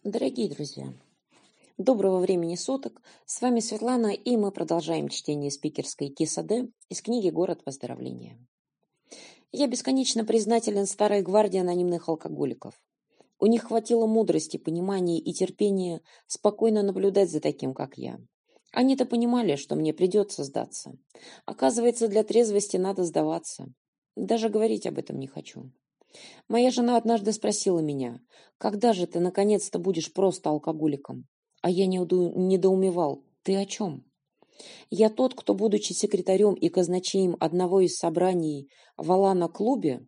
Дорогие друзья, доброго времени суток. С вами Светлана, и мы продолжаем чтение спикерской Кисаде из книги «Город выздоровления». Я бесконечно признателен старой гвардии анонимных алкоголиков. У них хватило мудрости, понимания и терпения спокойно наблюдать за таким, как я. Они-то понимали, что мне придется сдаться. Оказывается, для трезвости надо сдаваться. Даже говорить об этом не хочу. Моя жена однажды спросила меня: «Когда же ты наконец-то будешь просто алкоголиком?» А я недоумевал: «Ты о чем?» Я тот, кто, будучи секретарем и казначеем одного из собраний в Алана-клубе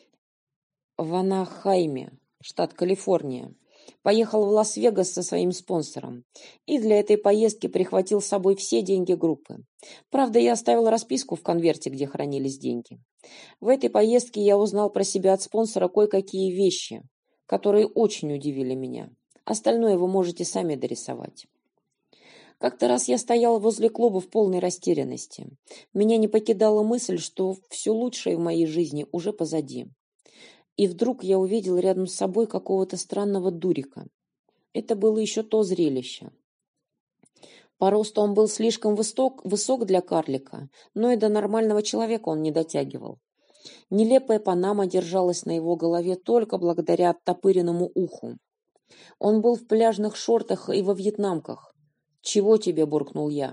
в Анахайме, штат Калифорния, поехал в Лас-Вегас со своим спонсором и для этой поездки прихватил с собой все деньги группы. Правда, я оставил расписку в конверте, где хранились деньги. В этой поездке я узнал про себя от спонсора кое-какие вещи, которые очень удивили меня. Остальное вы можете сами дорисовать. Как-то раз я стоял возле клуба в полной растерянности. Меня не покидала мысль, что все лучшее в моей жизни уже позади. И вдруг я увидел рядом с собой какого-то странного дурика. Это было еще то зрелище. По росту он был слишком высок для карлика, но и до нормального человека он не дотягивал. Нелепая панама держалась на его голове только благодаря оттопыренному уху. Он был в пляжных шортах и во вьетнамках. «Чего тебе?» – буркнул я.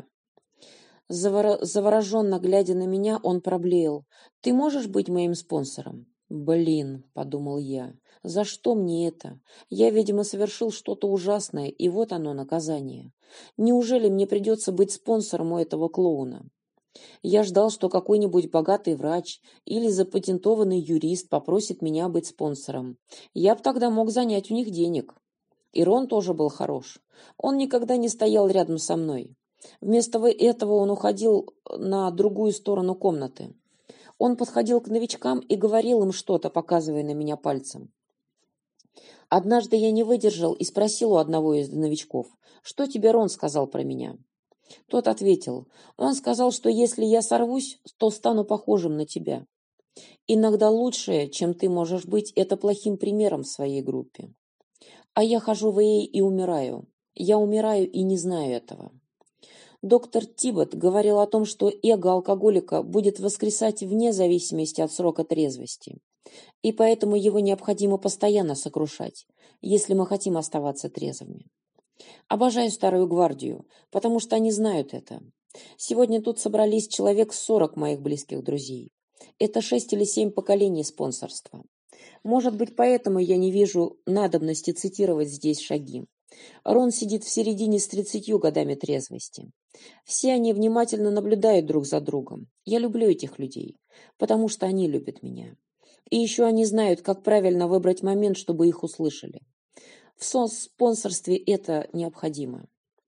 Завороженно глядя на меня, он проблеял: «Ты можешь быть моим спонсором?» «Блин», – подумал я, – «за что мне это? Я, видимо, совершил что-то ужасное, и вот оно, наказание. Неужели мне придется быть спонсором у этого клоуна?» Я ждал, что какой-нибудь богатый врач или запатентованный юрист попросит меня быть спонсором. Я бы тогда мог занять у них денег. И Рон тоже был хорош. Он никогда не стоял рядом со мной. Вместо этого он уходил на другую сторону комнаты. Он подходил к новичкам и говорил им что-то, показывая на меня пальцем. Однажды я не выдержал и спросил у одного из новичков: «Что тебе Рон сказал про меня?» Тот ответил: «Он сказал, что если я сорвусь, то стану похожим на тебя. Иногда лучшее, чем ты можешь быть, это плохим примером в своей группе». А я хожу в AA и умираю. Я умираю и не знаю этого. Доктор Тиббот говорил о том, что эго алкоголика будет воскресать вне зависимости от срока трезвости. И поэтому его необходимо постоянно сокрушать, если мы хотим оставаться трезвыми. Обожаю старую гвардию, потому что они знают это. Сегодня тут собрались человек 40 моих близких друзей. Это 6 или 7 поколений спонсорства. Может быть, поэтому я не вижу надобности цитировать здесь шаги. Рон сидит в середине с 30 годами трезвости. Все они внимательно наблюдают друг за другом. Я люблю этих людей, потому что они любят меня. И еще они знают, как правильно выбрать момент, чтобы их услышали. В спонсорстве это необходимо.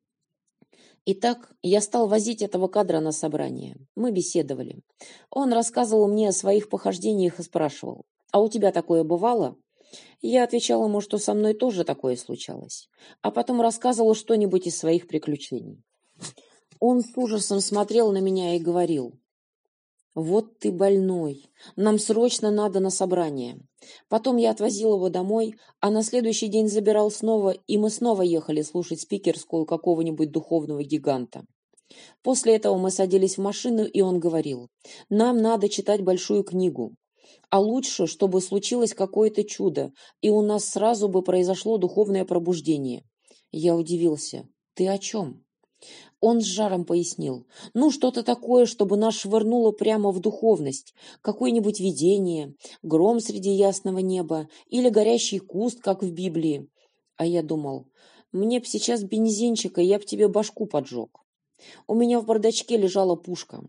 Итак, я стал возить этого кадра на собрание. Мы беседовали. Он рассказывал мне о своих похождениях и спрашивал: «А у тебя такое бывало?» Я отвечал ему, что со мной тоже такое случалось. А потом рассказывал что-нибудь из своих приключений. Он с ужасом смотрел на меня и говорил: «Вот ты больной. Нам срочно надо на собрание». Потом я отвозил его домой, а на следующий день забирал снова, и мы снова ехали слушать спикерскую какого-нибудь духовного гиганта. После этого мы садились в машину, и он говорил: «Нам надо читать большую книгу. А лучше, чтобы случилось какое-то чудо, и у нас сразу бы произошло духовное пробуждение». Я удивился: «Ты о чем?» Он с жаром пояснил: «Ну, что-то такое, чтобы нас швырнуло прямо в духовность. Какое-нибудь видение, гром среди ясного неба или горящий куст, как в Библии». А я думал: «Мне б сейчас бензинчика, я б тебе башку поджег». У меня в бардачке лежала пушка.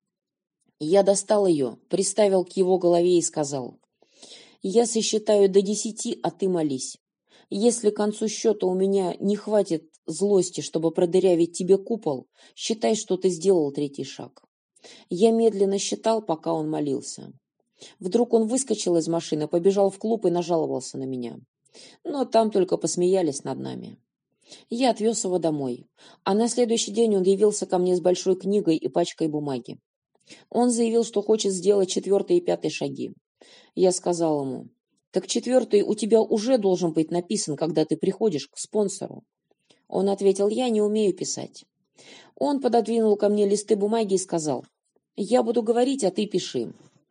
Я достал ее, приставил к его голове и сказал: «Я сосчитаю до 10, а ты молись. Если к концу счета у меня не хватит злости, чтобы продырявить тебе купол, считай, что ты сделал 3-й шаг». Я медленно считал, пока он молился. Вдруг он выскочил из машины, побежал в клуб и нажаловался на меня. Но там только посмеялись над нами. Я отвез его домой, а на следующий день он явился ко мне с большой книгой и пачкой бумаги. Он заявил, что хочет сделать 4-й и 5-й шаги. Я сказал ему: Так четвертый у тебя уже должен быть написан, когда ты приходишь к спонсору. Он ответил: я не умею писать. Он пододвинул ко мне листы бумаги и сказал: я буду говорить, а ты пиши.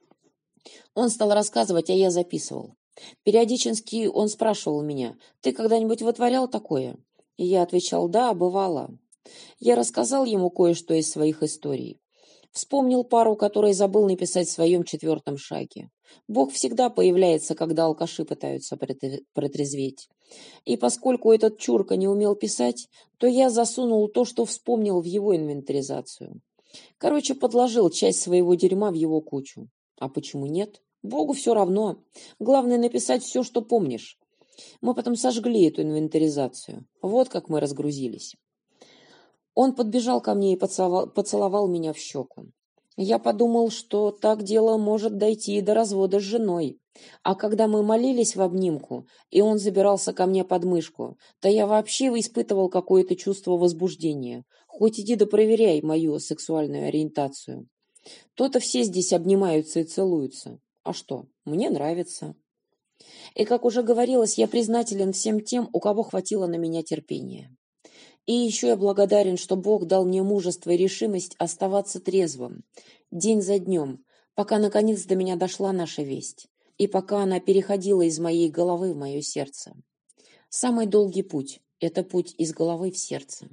Он стал рассказывать, а я записывал. Периодически он спрашивал меня: ты когда-нибудь вытворял такое? И я отвечал: да, бывало. Я рассказал ему кое-что из своих историй. Вспомнил пару, которые забыл написать в своем четвертом шаге. Бог всегда появляется, когда алкаши пытаются протрезветь. И поскольку этот чурка не умел писать, то я засунул то, что вспомнил, в его инвентаризацию. Короче, подложил часть своего дерьма в его кучу. А почему нет? Богу все равно. Главное написать все, что помнишь. Мы потом сожгли эту инвентаризацию. Вот как мы разгрузились. Он подбежал ко мне и поцеловал меня в щеку. Я подумал, что так дело может дойти и до развода с женой. А когда мы молились в обнимку, и он забирался ко мне под мышку, то я вообще испытывал какое-то чувство возбуждения. Хоть иди да проверяй мою сексуальную ориентацию. То-то все здесь обнимаются и целуются. А что? Мне нравится. И, как уже говорилось, я признателен всем тем, у кого хватило на меня терпения. И еще я благодарен, что Бог дал мне мужество и решимость оставаться трезвым, день за днем, пока наконец до меня дошла наша весть, и пока она переходила из моей головы в мое сердце. Самый долгий путь – это путь из головы в сердце.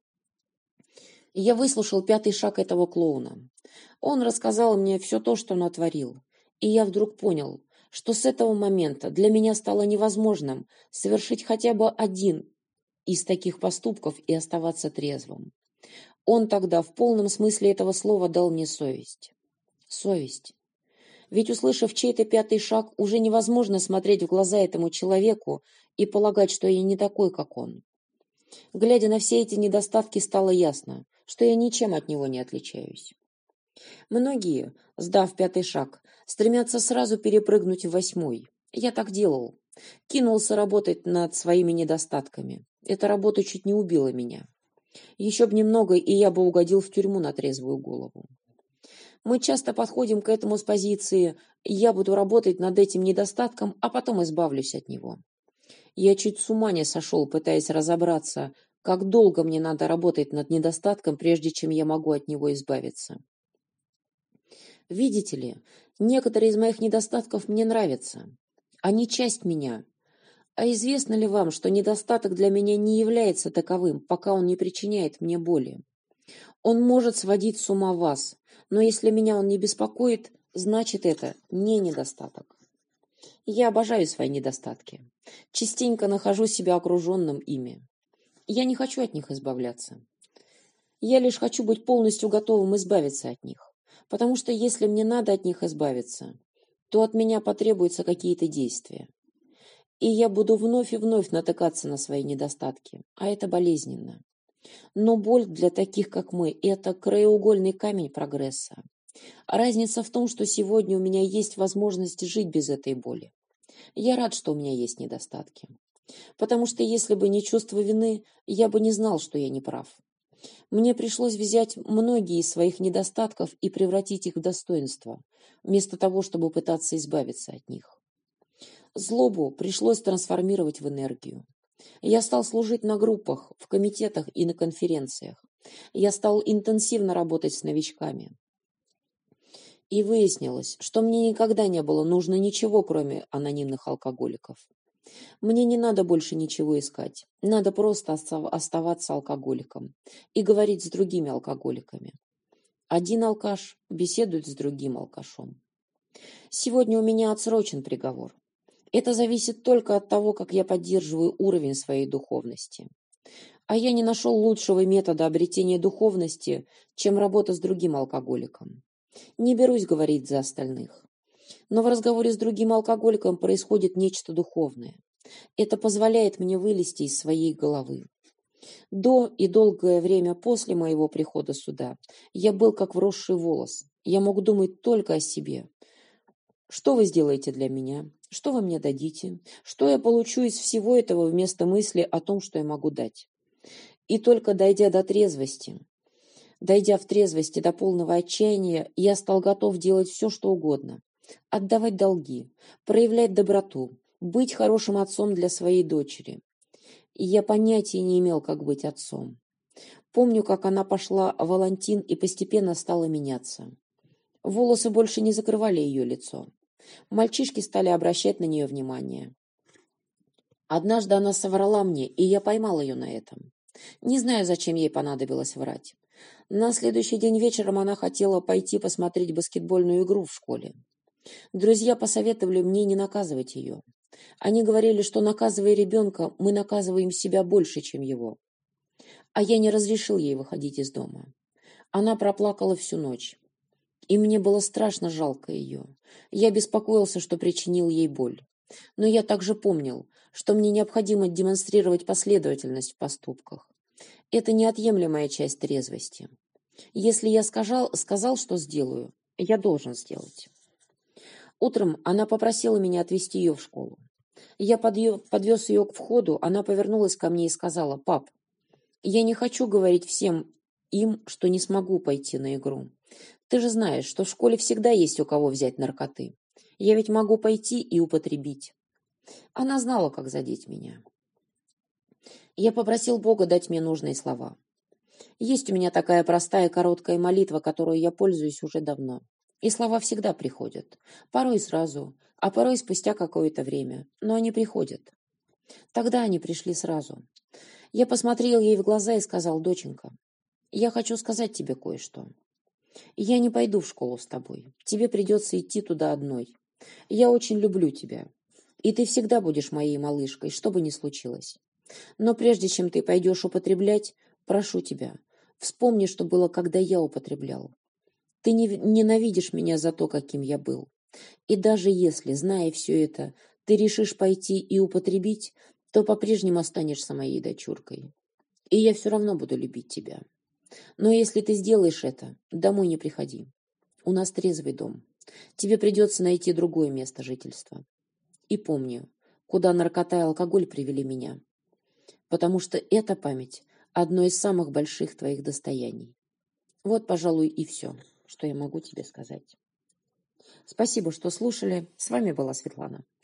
И я выслушал пятый шаг этого клоуна. Он рассказал мне все то, что натворил, и я вдруг понял, что с этого момента для меня стало невозможным совершить хотя бы один из таких поступков и оставаться трезвым. Он тогда в полном смысле этого слова дал мне совесть. Совесть. Ведь, услышав чей-то пятый шаг, уже невозможно смотреть в глаза этому человеку и полагать, что я не такой, как он. Глядя на все эти недостатки, стало ясно, что я ничем от него не отличаюсь. Многие, сдав пятый шаг, стремятся сразу перепрыгнуть в восьмой. Я так делал. Кинулся работать над своими недостатками. Эта работа чуть не убила меня. Еще бы немного, и я бы угодил в тюрьму на трезвую голову. Мы часто подходим к этому с позиции «я буду работать над этим недостатком, а потом избавлюсь от него». Я чуть с ума не сошел, пытаясь разобраться, как долго мне надо работать над недостатком, прежде чем я могу от него избавиться. Видите ли, некоторые из моих недостатков мне нравятся. Они часть меня. А известно ли вам, что недостаток для меня не является таковым, пока он не причиняет мне боли? Он может сводить с ума вас, но если меня он не беспокоит, значит это не недостаток. Я обожаю свои недостатки. Частенько нахожу себя окруженным ими. Я не хочу от них избавляться. Я лишь хочу быть полностью готовым избавиться от них. Потому что если мне надо от них избавиться, то от меня потребуются какие-то действия. И я буду вновь и вновь натыкаться на свои недостатки, а это болезненно. Но боль для таких, как мы, это краеугольный камень прогресса. А разница в том, что сегодня у меня есть возможность жить без этой боли. Я рад, что у меня есть недостатки. Потому что если бы не чувство вины, я бы не знал, что я не прав. Мне пришлось взять многие из своих недостатков и превратить их в достоинства, вместо того, чтобы пытаться избавиться от них. Злобу пришлось трансформировать в энергию. Я стал служить на группах, в комитетах и на конференциях. Я стал интенсивно работать с новичками. И выяснилось, что мне никогда не было нужно ничего, кроме анонимных алкоголиков. Мне не надо больше ничего искать. Надо просто оставаться алкоголиком и говорить с другими алкоголиками. Один алкаш беседует с другим алкашом. Сегодня у меня отсрочен приговор. Это зависит только от того, как я поддерживаю уровень своей духовности. А я не нашел лучшего метода обретения духовности, чем работа с другим алкоголиком. Не берусь говорить за остальных. Но в разговоре с другим алкоголиком происходит нечто духовное. Это позволяет мне вылезти из своей головы. До и долгое время после моего прихода сюда я был как вросший волос. Я мог думать только о себе. Что вы сделаете для меня? Что вы мне дадите? Что я получу из всего этого вместо мысли о том, что я могу дать? И только дойдя в трезвости до полного отчаяния, я стал готов делать все, что угодно. Отдавать долги, проявлять доброту, быть хорошим отцом для своей дочери. И я понятия не имел, как быть отцом. Помню, как она пошла в Валентин и постепенно стала меняться. Волосы больше не закрывали ее лицо. Мальчишки стали обращать на нее внимание. Однажды она соврала мне, и я поймал ее на этом. Не знаю, зачем ей понадобилось врать. На следующий день вечером она хотела пойти посмотреть баскетбольную игру в школе. Друзья посоветовали мне не наказывать ее. Они говорили, что, наказывая ребенка, мы наказываем себя больше, чем его. А я не разрешил ей выходить из дома. Она проплакала всю ночь. И мне было страшно жалко ее. Я беспокоился, что причинил ей боль. Но я также помнил, что мне необходимо демонстрировать последовательность в поступках. Это неотъемлемая часть трезвости. Если я сказал, что сделаю, я должен сделать. Утром она попросила меня отвезти ее в школу. Я подвез ее к входу, она повернулась ко мне и сказала: «Пап, я не хочу говорить всем им, что не смогу пойти на игру. Ты же знаешь, что в школе всегда есть у кого взять наркоты. Я ведь могу пойти и употребить». Она знала, как задеть меня. Я попросил Бога дать мне нужные слова. Есть у меня такая простая короткая молитва, которой я пользуюсь уже давно. И слова всегда приходят. Порой сразу, а порой спустя какое-то время. Но они приходят. Тогда они пришли сразу. Я посмотрел ей в глаза и сказал: «Доченька, я хочу сказать тебе кое-что. Я не пойду в школу с тобой. Тебе придется идти туда одной. Я очень люблю тебя. И ты всегда будешь моей малышкой, что бы ни случилось. Но прежде чем ты пойдешь употреблять, прошу тебя, вспомни, что было, когда я употреблял. Ты не ненавидишь меня за то, каким я был. И даже если, зная все это, ты решишь пойти и употребить, то по-прежнему останешься моей дочуркой. И я все равно буду любить тебя. Но если ты сделаешь это, домой не приходи. У нас трезвый дом. Тебе придется найти другое место жительства. И помни, куда наркота и алкоголь привели меня. Потому что эта память – одно из самых больших твоих достояний. Вот, пожалуй, и все, что я могу тебе сказать. Спасибо, что слушали. С вами была Светлана.